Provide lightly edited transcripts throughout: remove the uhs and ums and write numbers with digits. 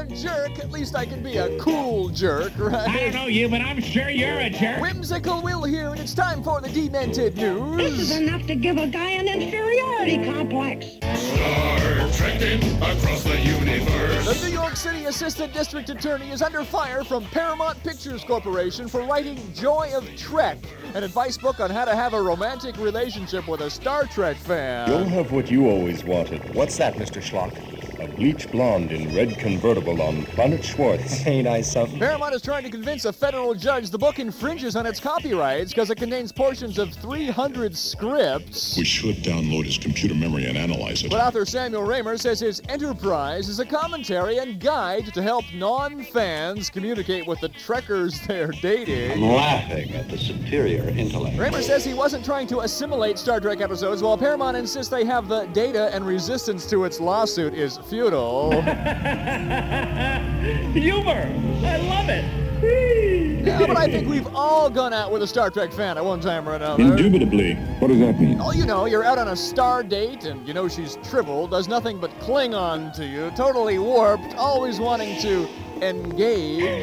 jerk, at least I can be a cool jerk, right? I don't know you, but I'm sure you're a jerk. Whimsical Will here, and it's time for the Demented News. This is enough to give a guy an inferiority complex. Star trekking across the universe. The New York City Assistant District Attorney is under fire from Paramount Pictures Corporation for writing Joy of Trek, an advice book on how to have a romantic relationship with a Star Trek fan. You'll have what you always wanted. What's that, Mr. Schlock? A bleach blonde in red convertible on Planet Schwartz. Ain't I something? Paramount is trying to convince a federal judge the book infringes on its copyrights because it contains portions of 300 scripts. We should download his computer memory and analyze it. But author Samuel Raymer says his enterprise is a commentary and guide to help non-fans communicate with the Trekkers they're dating. I'm laughing at the superior intellect. Raymer says he wasn't trying to assimilate Star Trek episodes, while Paramount insists they have the data and resistance to its lawsuit is futile. Humor! I love it! Yeah, but I think we've all gone out with a Star Trek fan at one time or another. Indubitably. What does that mean? Oh, you know, you're out on a star date and you know she's triple, does nothing but cling on to you, totally warped, always wanting to engage.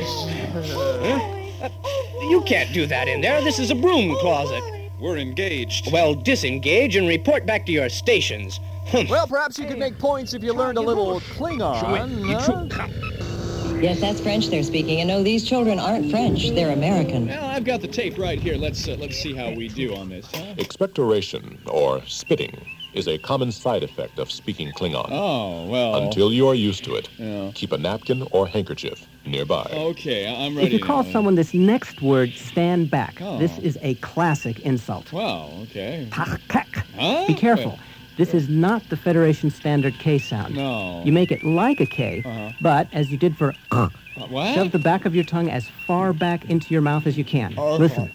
You can't do that in there. This is a broom closet. We're engaged. Well, disengage and report back to your stations. Well, perhaps you could make points if you learned a little Klingon. Yes, that's French they're speaking. And no, these children aren't French. They're American. Well, I've got the tape right here. Let's see how we do on this, huh? Expectoration, or spitting, is a common side effect of speaking Klingon. Oh, well... Until you are used to it, yeah. Keep a napkin or handkerchief nearby. Okay, I'm ready. If you call now. someone this next word, stand back. Oh. This is a classic insult. Well, okay. Huh? Be careful. This is not the Federation standard K sound. No. You make it like a K, but as you did for what? Shove the back of your tongue as far back into your mouth as you can. Listen.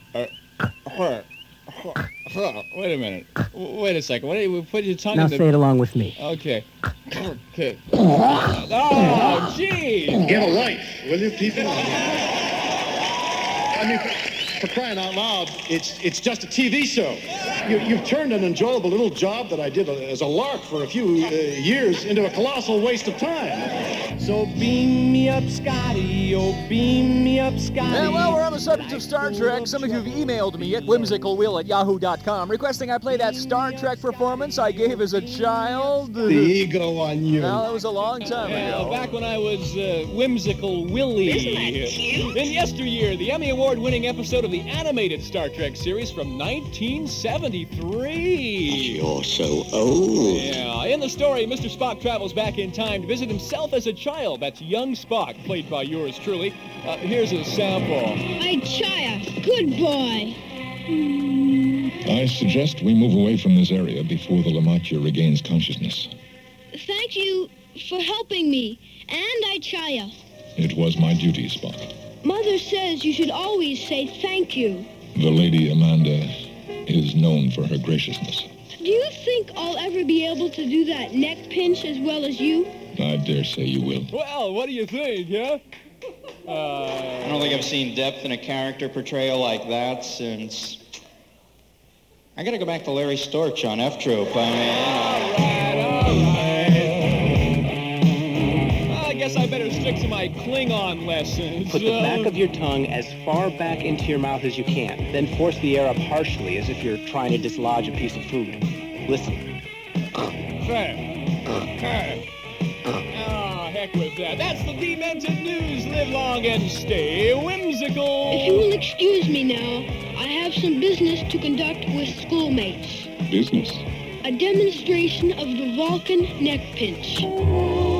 Wait a minute. Wait a second. What do you put your tongue Now in the... say it along with me. Okay. Okay. Oh, gee. Get a life, will you, people? I mean, for crying out loud, it's just a TV show. You've turned an enjoyable little job that I did as a lark for a few years into a colossal waste of time. So beam me up, Scotty. Oh, beam me up, Scotty. Yeah, well, we're on the subject of Star Trek. Some of you have emailed me at whimsicalwill@yahoo.com requesting I play that Star Trek performance I gave as a child. The ego on you. Well, that was a long time ago. Back when I was Whimsical Willie. Isn't that cute? In yesteryear, the Emmy Award-winning episode of the animated Star Trek series from 1973. You're so old. Yeah, in the story, Mr. Spock travels back in time to visit himself as a child. That's young Spock, played by yours truly. Here's a sample. Chaya, good boy. I suggest we move away from this area before the Lamachia regains consciousness. Thank you for helping me. And Chaya. It was my duty, Spock. Mother says you should always say thank you. The Lady Amanda is known for her graciousness. Do you think I'll ever be able to do that neck pinch as well as you? I dare say you will. Well, what do you think, huh? I don't think I've seen depth in a character portrayal like that since... I gotta go back to Larry Storch on F Troop. All right. I guess I better stick to my Klingon lessons. Put the back of your tongue as far back into your mouth as you can. Then force the air up harshly as if you're trying to dislodge a piece of food. Listen. Heck with that. That's the Demented News. Live long and stay whimsical. If you will excuse me now, I have some business to conduct with schoolmates. Business? A demonstration of the Vulcan neck pinch.